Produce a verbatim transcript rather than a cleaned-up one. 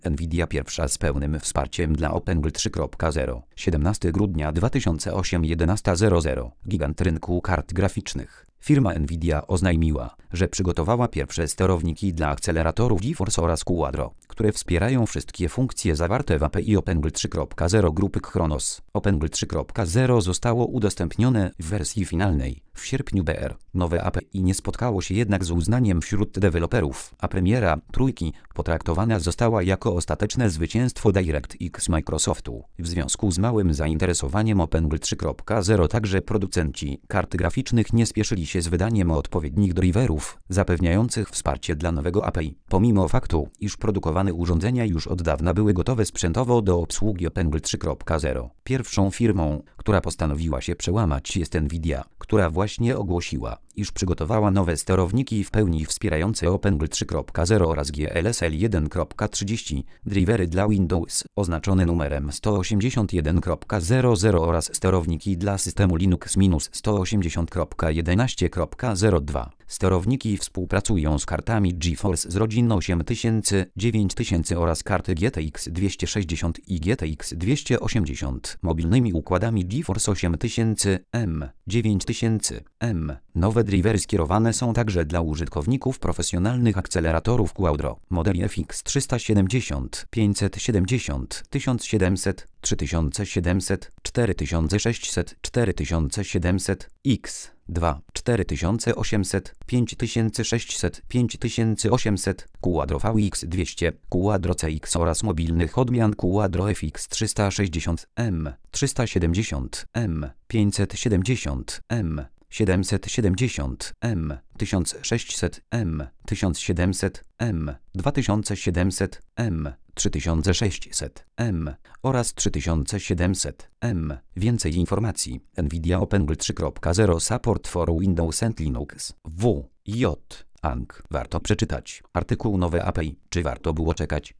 Nvidia pierwsza z pełnym wsparciem dla OpenGL trzy kropka zero. siedemnastego grudnia dwa tysiące ósmego jedenastego zero zero. Gigant rynku kart graficznych. Firma Nvidia oznajmiła, że przygotowała pierwsze sterowniki dla akceleratorów GeForce oraz Quadro, które wspierają wszystkie funkcje zawarte w A P I OpenGL trzy kropka zero grupy Khronos. OpenGL trzy kropka zero zostało udostępnione w wersji finalnej w sierpniu B R. Nowe A P I nie spotkało się jednak z uznaniem wśród deweloperów, a premiera trójki potraktowana została jako ostateczne zwycięstwo DirectX Microsoftu. W związku z małym zainteresowaniem OpenGL trzy kropka zero także producenci kart graficznych nie spieszyli się z wydaniem odpowiednich driverów zapewniających wsparcie dla nowego A P I, pomimo faktu, iż produkowane urządzenia już od dawna były gotowe sprzętowo do obsługi OpenGL trzy kropka zero. Pierwszą firmą, która postanowiła się przełamać, jest Nvidia, która właśnie ogłosiła, iż przygotowała nowe sterowniki w pełni wspierające OpenGL trzy kropka zero oraz G L S L jeden kropka trzydzieści, drivery dla Windows oznaczone numerem sto osiemdziesiąt jeden kropka zero zero oraz sterowniki dla systemu Linux sto osiemdziesiąt kropka jedenaście kropka zero dwa. Sterowniki współpracują z kartami GeForce z rodzin osiem tysięcy, dziewięć tysięcy oraz karty G T X dwieście sześćdziesiąt i G T X dwieście osiemdziesiąt, mobilnymi układami GeForce osiem tysięcy M, dziewięć tysięcy M. Nowe drivery skierowane są także dla użytkowników profesjonalnych akceleratorów Quadro, modeli F X trzysta siedemdziesiąt, pięćset siedemdziesiąt, tysiąc siedemset, trzy tysiące siedemset, cztery tysiące sześćset, cztery tysiące siedemset, X dwa, cztery tysiące osiemset, pięć tysięcy sześćset, pięć tysięce osiemset, Quadro V X dwieście, Quadro C X oraz mobilnych odmian Quadro F X trzysta sześćdziesiąt M, trzysta siedemdziesiąt M, pięćset siedemdziesiąt M, siedemset siedemdziesiąt M, tysiąc sześćset M, tysiąc siedemset M, dwa tysiące siedemset M, trzy tysiące sześćset M oraz trzy tysiące siedemset M. Więcej informacji. Nvidia OpenGL trzy kropka zero Support for Windows and Linux. W. J. Ang. Warto przeczytać. Artykuł nowe A P I. Czy warto było czekać?